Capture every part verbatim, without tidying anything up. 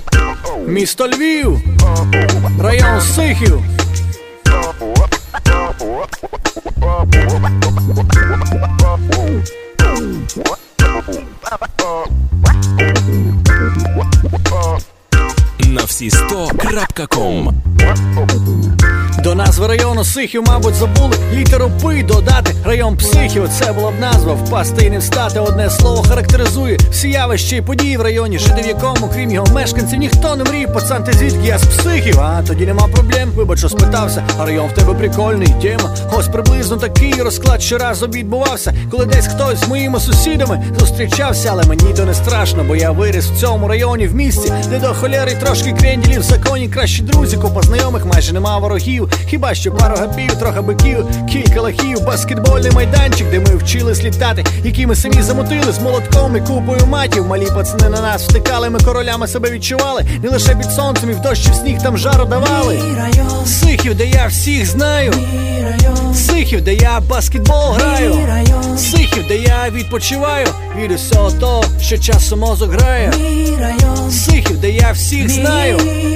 Місто Львів, район Сихів. На всі сто крапка ком. До назви району Сихів, мабуть, забули літеру П додати. Район психів, це була б назва, впасти і не встати. Одне слово характеризує всі явища і події в районі, жити в якому, крім його мешканців, ніхто не мріє. Пацан, ти звідки? Я з психів. А тоді нема проблем, вибач, що спитався. А район в тебе прикольний, тема. Ось приблизно такий розклад щоразу відбувався, коли десь хтось з моїми сусідами зустрічався. Але мені то не страшно, бо я виріс в цьому районі, в місті, де до холєри трошки кренділів в законі. Кращі друзі, купа знайомих, майже нема ворогів. Хіба що пару гапів, трохи биків, кілька лахів, баскетбольний майданчик, де ми вчились літати, які ми самі замутили з молотком і купою матів. Малі пацани на нас втикали, ми королями себе відчували, не лише під сонцем, і в дощ, і в сніг там жару давали. Сихів, де я всіх знаю, Сихів, де я баскетбол граю, Сихів, де я відпочиваю від усього того, що часом мозок грає. Сихів, де я всіх знаю,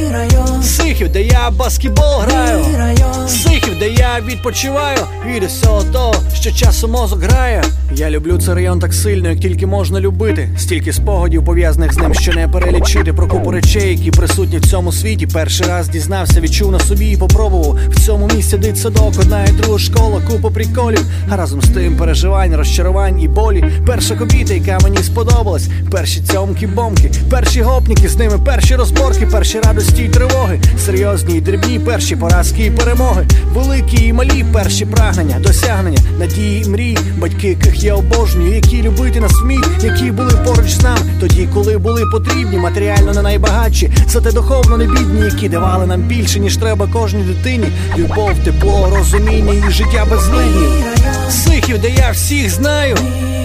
Сихів, де я баскетбол граю, Сихів, де я відпочиваю від усього того, що часом мозок грає. Я люблю цей район так сильно, як тільки можна любити. Стільки спогадів, пов'язаних з ним, що не перелічити. Про купу речей, які присутні в цьому світі. Перший раз дізнався, відчув на собі і попробував. В цьому місці дитсадок, одна і друга школа, купа приколів, а разом з тим переживань, розчарувань і болі. Перша кобіта, яка мені сподобалась, перші цьомки-бомки, перші гопніки, з ними перші розборки, перші радості й тривоги, серйозні й дрібні, перші поразки і перемоги, великі і малі, перші прагнення, досягнення, надії і мрії, батьки, яких я обожнюю, які любити нас вміють, які були поруч з нами тоді, коли були потрібні, матеріально не найбагатші, зате духовно не бідні, які давали нам більше, ніж треба кожній дитині. Любов, тепло, розуміння і життя без злиднів. Сихів, де я всіх знаю,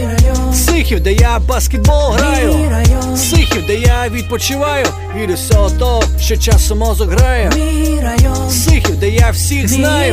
Сихів, де я баскетбол граю, Сихів, де я відпочиваю від усього того, що часом мозок грає. Сихів, де я всіх знаю,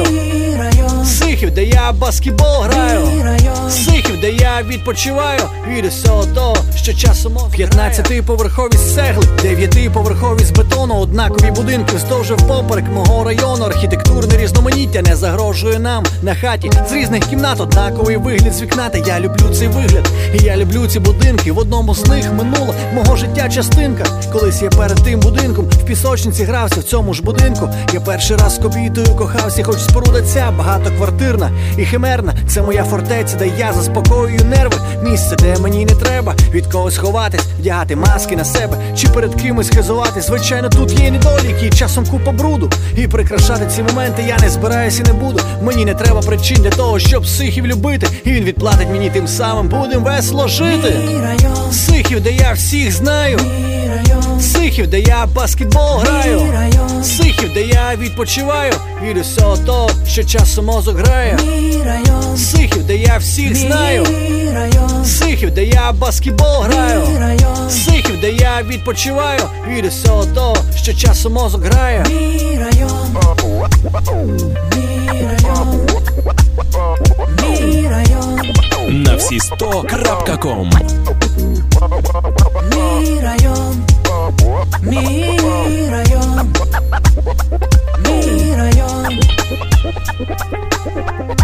Сихів, де я баскетбол граю, Сихів, де я відпочиваю від усього того, що часом мозок грає. П'ятнадцятиповерховість цегли, дев'ятиповерховість бетону, однакові будинки вздовж впоперек мого району. Архітектурне різноманіття не загрожує нам на хаті. З різних кімнат однаковий вигляд з вікна, та я люблю цей вигляд. І я люблю ці будинки, в одному з них минула мого життя частинка. Колись я перед тим будинком в пісочниці грався в цьому ж будинку. Я перший раз з кобітою кохався, хоч споруда ця багатоквартирна і химерна. Це моя фортеця, де я заспокоюю нерви. Місце, де мені не треба від когось ховатись, вдягати маски на себе чи перед кимось хизувати. Звичайно, тут є недоліки, часом купа бруду, і прикрашати ці моменти я не збираюсь і не буду. Мені не треба причин для того, щоб Сихів любити, і він відплатить мені тим самим, будем весело жити. Сихів, де я всіх знаю, Сихів, де я баскетбол граю, Сихів, де я відпочиваю від усього того, що часом мозок грає. Сихів, де я всіх знаю, Сихів, де я баскетбол граю, Сихів, де я відпочиваю від усього того, що часом мозок грає. На всі сто крапка ком. Мій район, мій район, мій район.